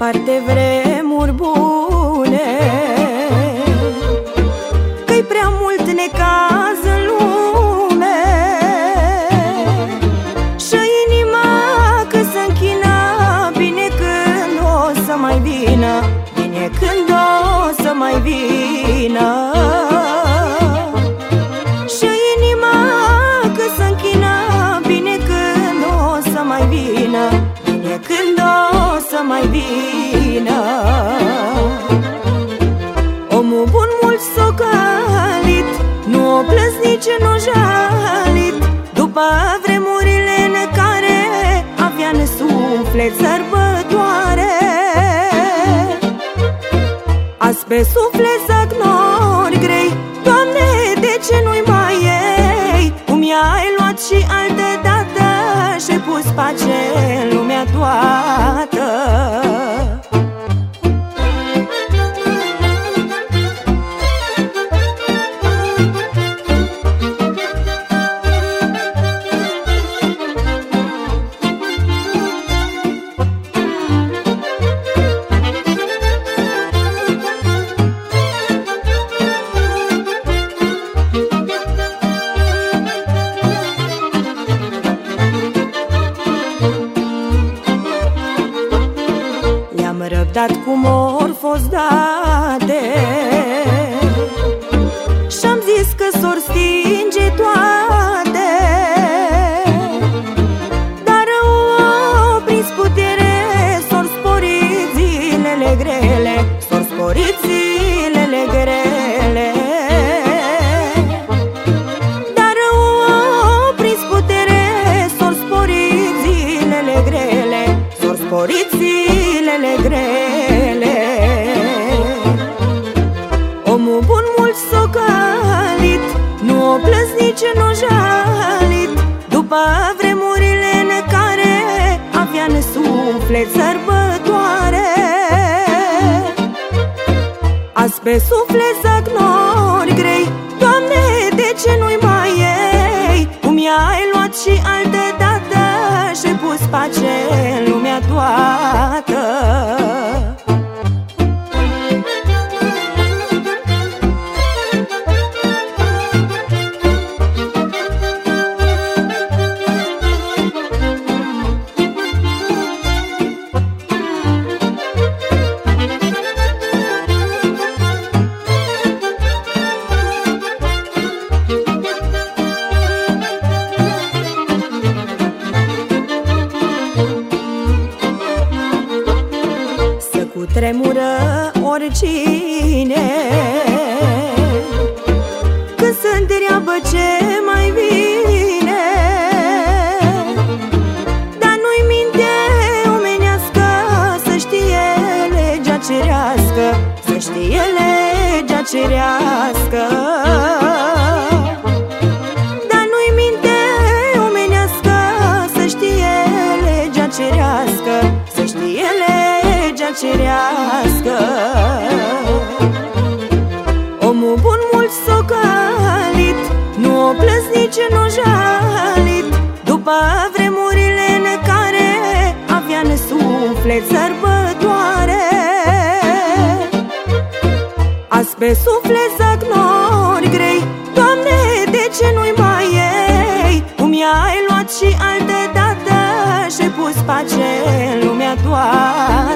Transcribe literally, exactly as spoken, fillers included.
departe vremuri bune, că-i prea mult necaz în lume și inima că se închina bine când o să mai vină, bine când o să mai vină. Și inima că se închina bine când o să mai vină, bine când o să mai vină. Omul bun mult s-o călit, nu o plâns nici nu jalit, după vremurile în care avea în suflet sărbătoare. Azi pe suflet zac nori grei, Doamne, de ce nu-i mai iei? Cum i-ai luat și altă dată și-ai pus pace în lumea toată. Răbdat cum or fost date și-am zis că s-or stinge toate, dar o prins putere, s-or sporit zilele grele, s-or sporit zilele grele. Dar o prins putere, s-or sporit zilele grele, s-or sporit zilele grele. Omul bun mult s-o călit, nu o plâns nici nu jalit, după vremurile în care avea în suflet sărbătoare. Azi pe suflet zac nori grei, Doamne, de ce nu-i mai iei? Cum i-ai luat și altă dată și-ai pus pace în lumea toată. Tremură oricine când se întreabă ce mai vine, dar nu-i minte omenească să știe legea cerească, să știe legea cerească. Dar nu-i minte omenească să știe legea cerească, să știe legea cerească. Omul bun mult s-o călit, nu o plâns nici nu jalit, după vremurile în care avea în suflet sărbătoare. Azi pe suflet zac nori grei, Doamne, de ce nu-i mai iei? Cum i-ai luat și altă dată și-ai pus pace în lumea toată.